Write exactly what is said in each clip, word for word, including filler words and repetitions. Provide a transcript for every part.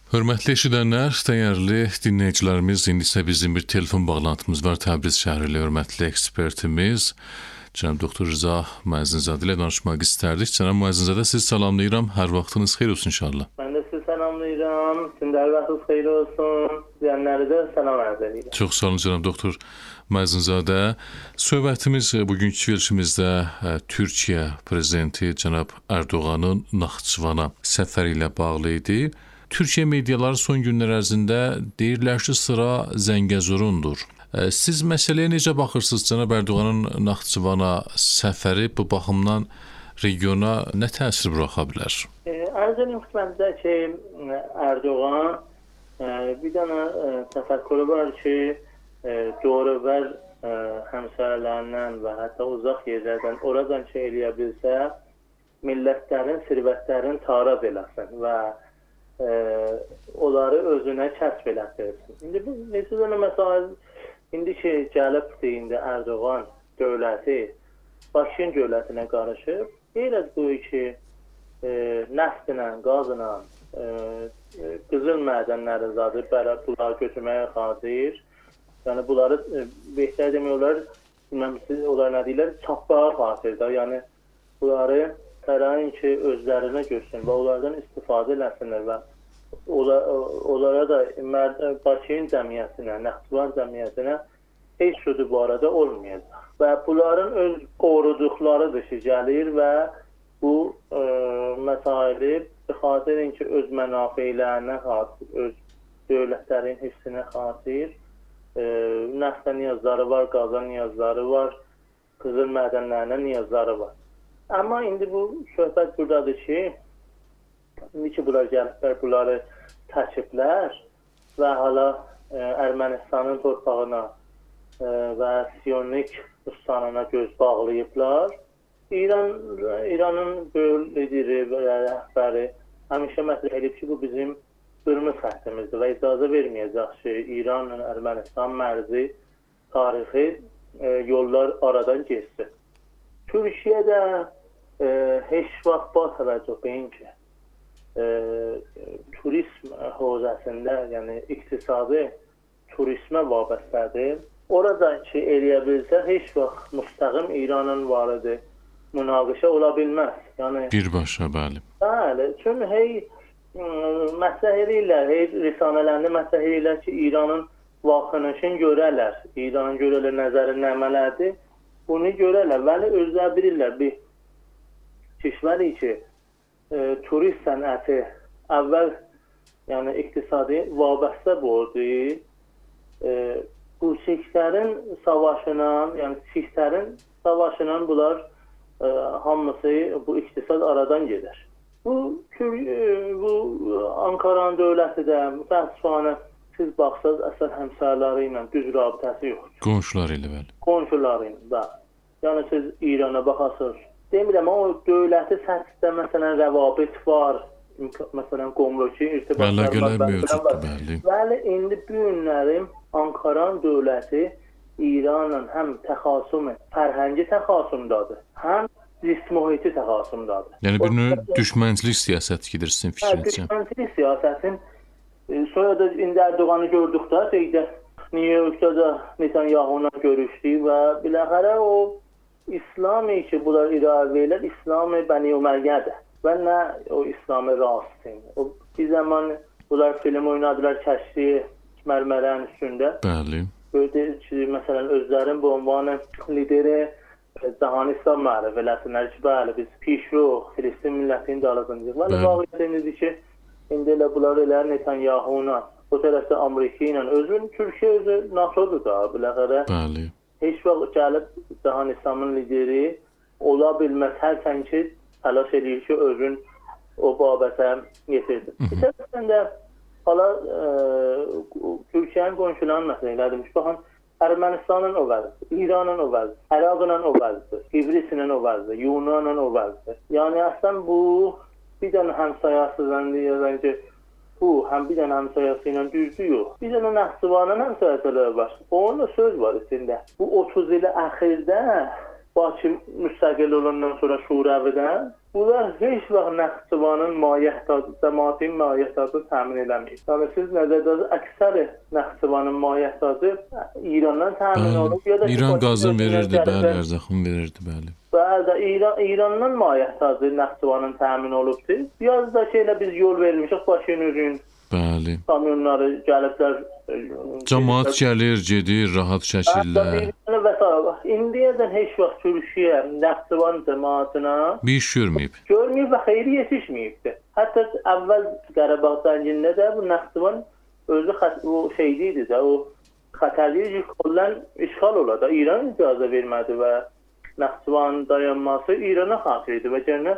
Hörmətli eşidənlər, dəyərli dinləyicilərimiz, indi isə bizim bir telefon bağlantımız var. Təbriz şəhəri ilə hörmətli ekspertimiz cənab doktor Rza Müəzzinzadə ilə danışmaq istərdik. Cənab Müəzzinzadə, sizi salamlayıram. Hər vaxtınız xeyir olsun inşallah. Mən də sizi salamlayıram. Sizin də hər vaxtınız xeyir olsun. Deyənləri də salam arz edirəm. Çox sağ olun cənab doktor Müəzzinzadə. Söhbətimiz bugünkü verilişimizdə Türkiyə prezidenti cənab Ərdoğanın Naxçıvana səfəri ilə bağlı idi. Türkiyə mediaları son günlər ərzində deyirlər ki, sıra Zəngəzurundur. Siz məsələyə necə baxırsınız? Cənab Ərdoğanın Naxçıvana səfəri bu baxımdan regiona nə təsir buraxa bilər? Arz edim xidmətinizdə ki, Ərdoğan bir dənə təfəkkürü var ki, doğru-bər həmsayələrindən və hətta uzaq yerlərdən oradan şey eləyə bilsə, millətlərin, sirvətlərin taraf eləsin və e, onları özünə kəsb elətdirsin. İndi bu necə dənə məsələ, indi ki, gəlibdir indi Ərdoğan dövləti Bakın dövlətinə qarışıb, deyirək bu ki, e, nəftinə, qazına, e, qızıl mədənləri zadı bunları götürməyə xatir. Yəni bunları e, behtər demək olar, bilməm siz onlar nə deyirlər, çapbağa xatirdə. Yəni bunları fərəyin ki, özlərinə görsün və onlardan istifadə eləsinlər və onlara da Bakın cəmiyyətinə, Naxçıvan cəmiyyətinə heç sözdü bu arada olmayacaq. Və bunların öz qoruduqlarıdır ki, gəlir və bu e, məsaili xatirin ki, öz mənafeylərinə xatir, öz dövlətlərin hissinə xatir, e, nəftə niyazları var, qazan niyazları var, qızıl mədənlərinə niyazları var. Amma indi bu söhbət buradadır ki, indi ki, bunlar gəliblər, bunları təşiblər və hala e, Ermənistanın torpağına e, və Siyonik Rustanına göz bağlayıblar. İran, İranın böyük lideri və rəhbəri həmişə məsləhət edib ki, bu bizim qırmızı xəttimizdir və icazə verməyəcək ki, İranla Ermənistan mərzi tarixi e, yollar aradan geçsin. Türkiyədə e, heç vaxt bu təvəccüh beyin ki, e, turizm hövzəsində, yəni iqtisadi turizmə vabəstədir. Oradan ki, eləyə bilsə, heç vaxt müstəqim İranın varıdır, münaqişə ola bilməz. Yəni, birbaşa, bəli. Bəli, çünki hey məsləhət edirlər, hey risanələrində məsləhət edirlər ki, İranın vaxtınışını görərlər, İranın görərlər nəzəri nəmələrdir. Bunu görərlər, vəli özlər bilirlər bir kişvəri ki, e, turist sənəti əvvəl yəni iqtisadi vabəstə oldu. E, bu Çiklərin savaşına, yəni Çiklərin savaşına bunlar e, hamısı bu iqtisad aradan gedir. Bu, e, bu Ankaranın dövləti də mütəəssifانə siz baxsaz əsər həmsayələri ilə düz rabitəsi yoxdur. Qonşuları ilə bəli. Qonşuları ilə, bəli. Yəni siz İrana baxasınız. Demirəm, o dövləti səthdə məsələn rəvabit var. Məsələn, qomruki irtibatlar var. Mövcuddur, bəli. Bəli, indi bu günlərim Ankaran dövləti İranla həm təxasümü, fərhəngi təxasümdadır, həm risk mühiti təxasümdadır. Yəni bir növ düşmənçilik siyasəti gedir sizin fikrinizcə. Düşmənçilik siyasətin sonra da indi Erdoğan'ı gördükdə şeydə New York'da da Netanyahu'la görüşdü və biləxərə o İslami ki, bunlar irəli verirlər, İslami Bəni Uməyyədir və nə o İslami rastın. O bir zaman bunlar film oynadılar kəşfi mərmərənin üstündə. Bəli. Böyle ki, məsələn özlərin bu ünvanı lideri Cahan İslam mərif eləsinlər ki, bəli biz pişro Filistin millətini də alacağıq. Və vaqiyyətimiz ki, İndi elə bunlar elə Netanyahu'na, o tərəfdə Amerika ilə, özün Türkiyə özü NATO'dur da, biləxərə. Bəli. Heç vaxt gəlib Cahan İslamın lideri ola bilməz, hərsən ki, təlaş edir ki, özün o babətə yetirdi. Bir tərəfdən də hala Türkiyənin qonşularının məsələn elədim ki, baxın, Ermənistanın o vəzidir, İranın o vəzidir, Əraqla o vəzidir, İbrisinin o vəzidir, Yunanın o vəzidir. Yəni, əslən bu bir dənə həmsayasızdan deyirəm ki, bu həm bir dənə həmsayası ilə düzdür yox. Bir dənə Naxçıvanın həmsayasıları var. Onun da söz var içində. Bu otuz ili əxirdə Bakı müstəqil olandan sonra Şurəvidən bunlar heç vaxt Naxçıvanın mahiyyətası, cəmaətin mahiyyətası təmin eləmir. Yəni siz nəzərdə əksəri Naxçıvanın mahiyyətası İrandan təmin olub ya da İran qazın verirdi, bəli, ərzaqın verirdi, bəli. Bəli, İran İrandan mahiyyətası Naxçıvanın təmin olubdu. Biraz da şeylə biz yol vermişik Başınürün. Bəli. Kamyonları gəliblər. Cəmaət gəlir, gedir, rahat şəkildə. İndiyədən heç vaxt Türkiyə Naxçıvan cəmaətinə bir iş görməyib. Görməyib və xeyri yetişməyibdi. Hətta əvvəl Qarabağ zəngində də bu Naxçıvan özü o şeydi də, o xətərli kollan işğal oladı. İran icazə vermədi və Naxçıvanın dayanması İrana xatir idi və gənə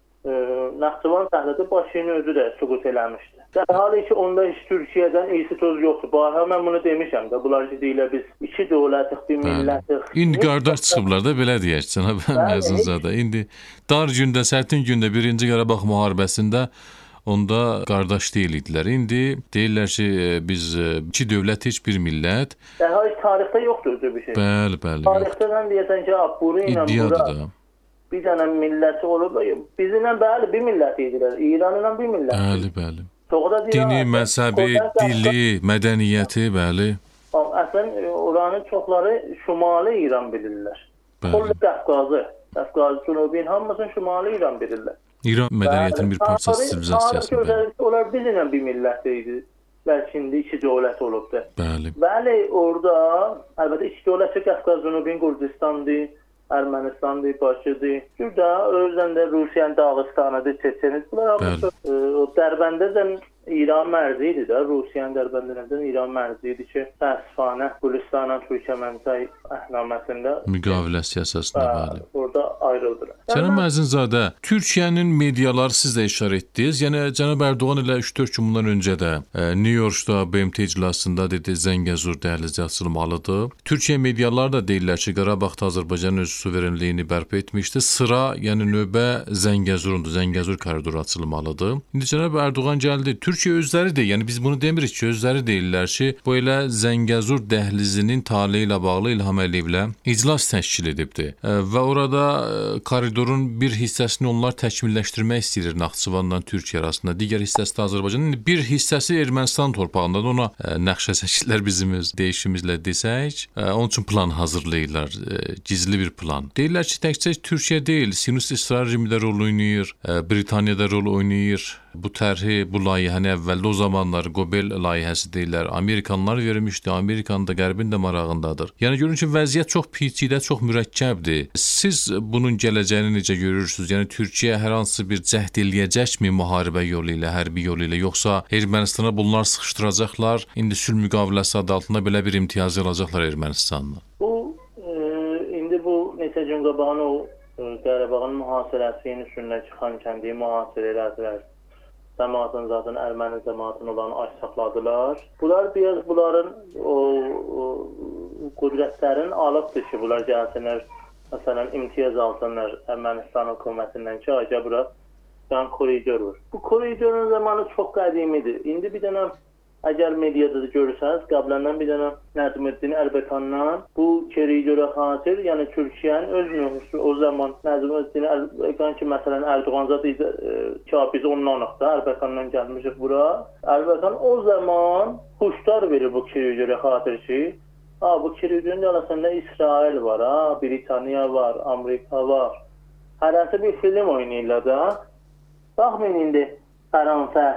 Naxçıvan səhnədə başını özü də süqut eləmişdi. Dərhal ki, onda heç Türkiyədən iyisi toz yoxdur. Barha mən bunu demişəm də, bunlar ki, deyilə biz iki dövlətik, bir millətik. İndi qardaş çıxıblar da, belə deyək, cənab Məzunzadə. İndi dar gündə, sərtin gündə birinci Qarabağ müharibəsində onda qardaş deyil idilər. İndi deyirlər ki, biz iki dövlət, heç bir millət. Dərhal tarixdə yoxdur özü bir şey. Bəli, bəli. Tarixdən deyəsən ki, Aburi ilə bura bir dənə milləti olub. Bizimlə bəli, bir millət idilər. İranla bir millət. Bəli, bəli. Dini, məzhəbi, dili, mədəniyyəti, bəli. Əslən, oranın çoxları Şimali İran bilirlər. Kollu Qafqazı, Qafqazı, Cunubin hamısını Şimali İran bilirlər. İran mədəniyyətinin bir parçası, sivilizasiyası. Onlar bizimlə bir millət idi. Bəlkə indi iki dövlət olubdu. Bəli. Bəli, orada, əlbəttə iki dövlət Qafqaz, Cunubin, Gürcistandır. Ermənistandır, Bakıdır. Burada özdən də Rusiyanın Dağıstanıdır, Çeçeniz. Bunlar hamısı o Dərbəndədən İran mərzi idi də. Rusiyanın Dərbəndədən İran mərzi idi ki, təəssüfanə Gülüstanla Türkiyə mənzəy əhnaməsində müqaviləsi əsasında bəli. Orada ayrıldılar. Cənab Məzinzadə, Türkiyənin mediaları siz də işarə etdiniz. Yəni Cənab Ərdoğan elə üç dörd gün bundan öncə də New Yorkda B M T iclasında dedi Zəngəzur dəhlizi açılmalıdır. Türkiyə mediaları da deyirlər ki, Qarabağda Azərbaycanın öz suverenliyini bərpa etmişdi. Sıra, yəni növbə Zəngəzurundur. Zəngəzur koridoru açılmalıdır. İndi Cənab Ərdoğan gəldi. Türkiyə özləri də, yəni biz bunu demirik ki, özləri deyirlər ki, bu elə Zəngəzur dəhlizinin taleyi ilə bağlı İlham Əliyevlə iclas təşkil edibdi. Və orada koridorun bir hissəsini onlar təkmilləşdirmək istəyir Naxçıvanla Türkiyə arasında. Digər hissəsi də Azərbaycanın, bir hissəsi Ermənistan torpağındadır. Ona nəqşə çəkirlər bizim öz deyişimizlə desək. Onun üçün plan hazırlayırlar. Gizli bir plan. Deyirlər ki, təkcə Türkiyə deyil, Sinus İsrail rejimi də rol oynayır, Britaniya da rol oynayır. Bu tərhi, bu layihəni əvvəldə o zamanlar Qobel layihəsi deyirlər. Amerikanlar vermişdi. Amerikanın da Qərbin də marağındadır. Yəni görün ki, vəziyyət çox peçidə, çox mürəkkəbdir. Siz bunun gələcəyini necə görürsünüz? Yəni Türkiyə hər hansı bir cəhd eləyəcəkmi müharibə yolu ilə, hərbi yolu ilə, yoxsa Ermənistana bunlar sıxışdıracaqlar? İndi sülh müqaviləsi adı altında belə bir imtiyaz alacaqlar Ermənistanla. Bu e, indi bu neçə gün qabağın o Qarabağın mühasirəsinin üstündə çıxan kəndi mühasirə elədilər. Cəmaatın zaten Erməni cəmaatının olanı aç saxladılar. Bunlar biraz bunların o, o qüdrətlərin alıbdır ki, bunlar gəlsinlər, məsələn, imtiyaz alsınlar Ermənistan hökumətindən ki, acaba bura bir koridor var. Bu koridorun zamanı çox qədimidir. İndi bir dənə, əgər mediada da görürsəniz, qablandan bir dənə Nəzməddin Ərbəkandan bu koridora xatir, yəni Türkiyənin öz nüfusu o zaman Nəzməddin Ərbəkan ki, məsələn, Ərdoğanzad idi ki, biz ondanıq da Ərbəkandan gəlmişik bura. Ərbəkan o zaman huşlar verir bu koridora xatir ki, ha, bu koridorun arasında İsrail var, ha, Britaniya var, Amerika var. Hərəsi bir film oynayırlar da. Baxmayın indi Fransa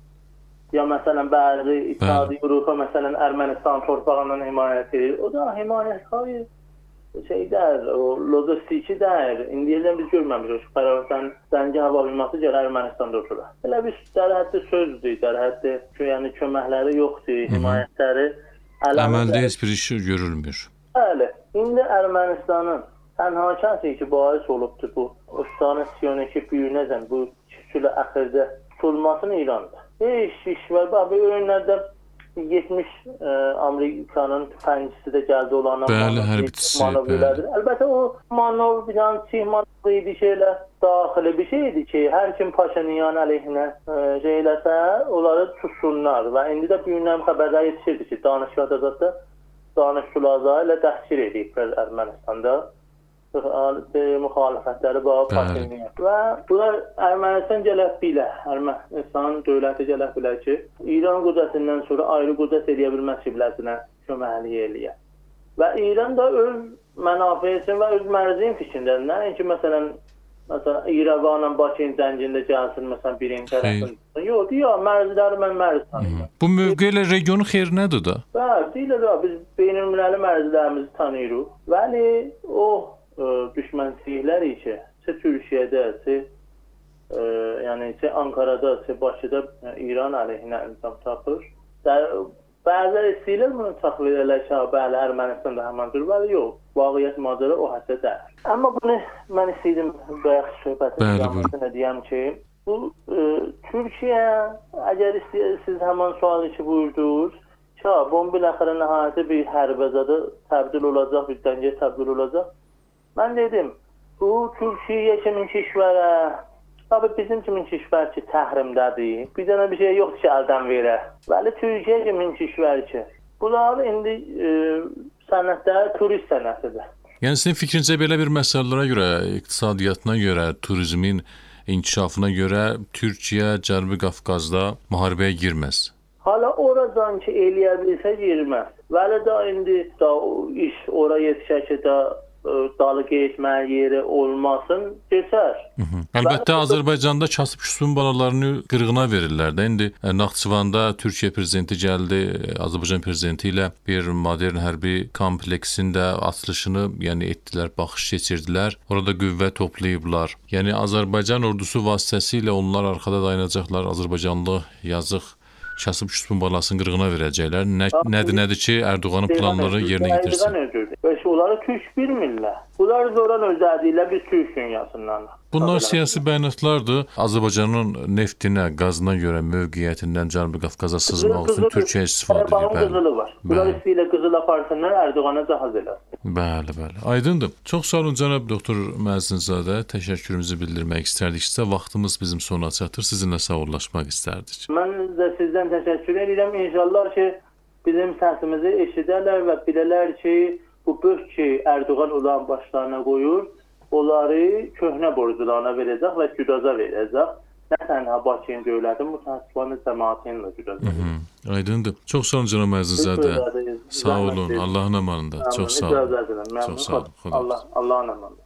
ya məsələn bəzi İttihadı Avropa məsələn Ermənistan torpağından himayət edir. O da himayət hayır şeydir, o logistiki deyir. İndiyədən biz görməmişik. Fərəvətdən Zəngi hava limanı gəlir Ermənistanda oturur. Elə bir dərhəddi sözdür, dərhəddi yəni köməkləri yoxdur, himayətləri əməldə heç bir iş görülmür. Bəli. İndi Ermənistanın tənha kəsi ki, bahis olubdur bu Osmanlı Siyoniki büyünəcən bu küsülə əxirdə tutulmasını İran'da. Heç iş var. Bax, bu öyünlərdə yetmiş e, Amerikanın tüfəngçisi də gəldi olan bəli, hərbçisi, bəli. Əlbəttə o manov bir an çiğ manov idi şeylə daxili bir şeydi ki, hər kim Paşinyan əleyhinə e, şeyləsə, onları tutsunlar və indi də büyünəm xəbərlər yetişirdi ki, danışıqda da danışıqlar ilə təhsil ediblər Ermənistanda müxalifətləri var, Paşinyan. Və bunlar Ermənistan gəlib bilə, Ermənistan dövləti gəlib bilə ki, İran qüdrətindən sonra ayrı qüdrət edə bilməz qibləsinə köməklik eləyər. Və İran da öz mənafeysin və öz mərzin fikrindədir. Nəinki məsələn, məsələn, İrəvanla Bakının zəncində gəlsin, məsələn, birinci tərəfin. Yox, yox, mərziləri mən mərz tanıyım. Bu mövqe ilə regionun xeyrinədir da? Bəli, deyilə də, biz beynəlmiləli mərzilərimizi tanıyırıq. Bəli, o ə, düşmənçiliklər ki, çə Türkiyədə, çə ə, yəni çə Ankarada, çə Bakıda ə, İran əleyhinə imkan tapır. Bəziləri istəyirlər bunu təxliyə elələr ki, bəli, Ermənistanda həmən dur, bəli, yox. Vaqiyyət macəra o həddə deyil. Amma bunu mən istəyirdim bayaq söhbətin yanmasını deyəm ki, bu e, Türkiyə, əgər siz həmən sualı ki buyurdunuz, ki, bunun biləxərə nəhayəti bir hərbəzada təbdil olacaq, bir dəngə təbdil olacaq. Mən dedim, bu Türkiyə kimin kişvərə, tabi bizim kimin kişvər ki, təhrimdədir. Bir dənə bir şey yoxdur ki, əldən verə. Bəli, Türkiyə kimin kişvər ki. Bunlar indi e, sənətdə turist sənətidir. Yəni sizin fikrincə belə bir məsələlərə görə, iqtisadiyyatına görə, turizmin inkişafına görə Türkiyə Cənubi Qafqazda müharibəyə girməz. Hala oradan ki eləyə bilsə girməz. Vəli da indi da iş oraya yetişər ki da dalı geçməyə yeri olmasın, keçər. Hı -hı. Əlbəttə Azərbaycanda kasıb-küsbün balalarını qırğına verirlər də. İndi Naxçıvanda Türkiyə prezidenti gəldi, Azərbaycan prezidenti ilə bir modern hərbi kompleksin də açılışını, yəni etdilər, baxış keçirdilər. Orada qüvvə toplayıblar. Yəni Azərbaycan ordusu vasitəsilə onlar arxada dayanacaqlar. Azərbaycanlı yazıq kasıb-küsbün balasını qırğına verəcəklər. Nə, nədir, nədir ki, Erdoğanın planları yerinə getirsin. Onları Türk bilmirlər. Bunlar zoran özəlliklə biz Türk dünyasından. Bunlar siyasi bəyanatlardır. Azərbaycanın neftinə, qazına görə mövqeyiyyətindən Cənubi Qafqaza sızmaq üçün Türkiyə istifadə edir. Bəli, qızılı var. Bunlar istəyirlər qızıl aparsınlar, Erdoğana cahaz eləsin. Bəli, bəli. Aydındır. Çox sağ olun cənab doktor Məzzinzadə. Təşəkkürümüzü bildirmək istərdik. Sizə vaxtımız bizim sona çatır. Sizinlə sağollaşmaq istərdik. Mən də sizdən təşəkkür edirəm. İnşallah ki, bizim səsimizi eşidərlər və bilərlər ki, bu böh ki, Erdoğan olan başlarına qoyur, onları köhnə borcularına verəcək və güdaza verəcək. Nə tənha Bakının dövləti, mütəssiflərin cəmaatinin də güdaza verəcək. Aydındır. Çox sağ olun cənab Məzzinzadə. Sağ olun. Allahın amanında. Çox sağ olun. Çox sağ olun. Allah, Allahın amanında.